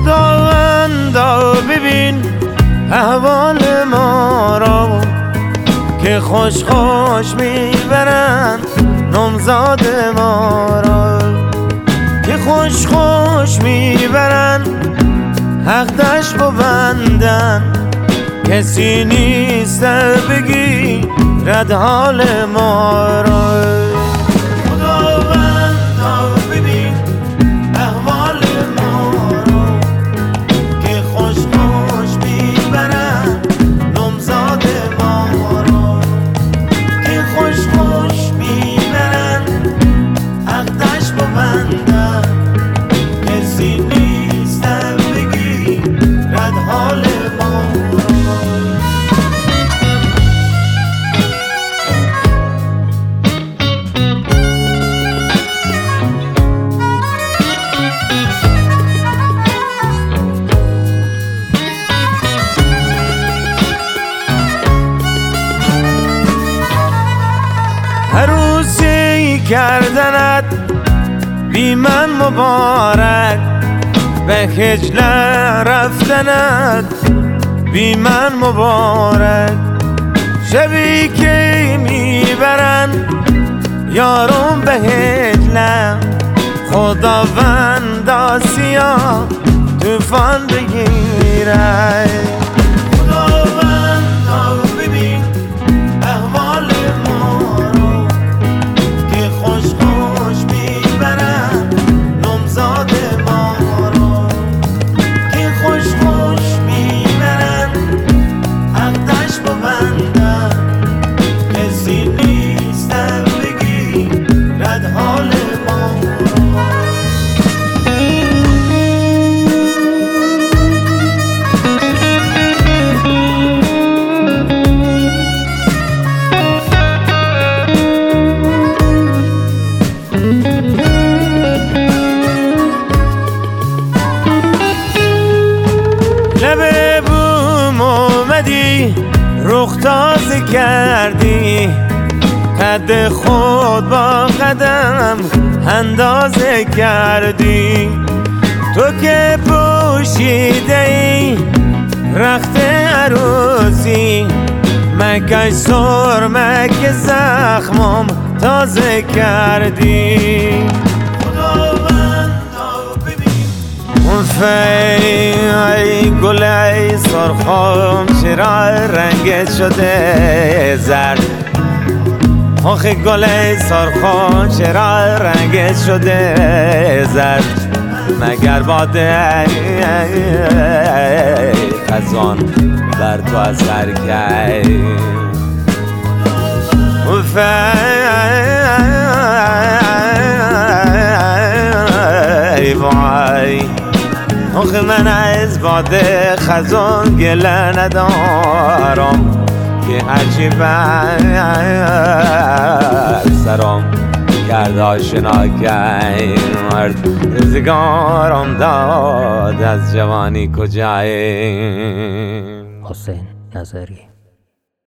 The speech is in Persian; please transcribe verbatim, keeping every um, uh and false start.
خداوندا ببین احوال ما را که خوش خوش میبرن نامزاد ما را، که خوش خوش میبرن حق ببندن، کسی نیست بگی رد حال ما را. خداوندا ببین احوال ما را که خوش خوش میبرن نامزاد ما را، که خوش خوش میبرن حقش ببندن، کسی نیست بگی رد حال ما را. عروسی کردنت بی من مبارک، به خجل رفتنت بی من مبارک، شبی که میبرن یارم به هجلم، خداوندا سیاه توفان بگیره. خداوندا ببین احوال ما را که خوش خوش میبرن نامزاد ما را، که خوش خوش میبرن حقش ببندن، کسی نیست بگی رد حال ما را. لبه بوم اومدی رخ تازه کردی، قد خود با قدم اندازه کردی، تو که پوشیده ای رخت عروسی، مکش سرمک زخمم تازه کردی. ای گل ای سرخم چرا رنگت شده زرد، آخه گل ای سرخم چرا رنگت شده زرد، مگر باده خزان بر تو اثر کرد. ای وای آخه من از باده خزان گله ندارم، که هرچی بر سرم کرد آشنا کرد، روزگارم داد از جوانی کجایی. حسین نظری.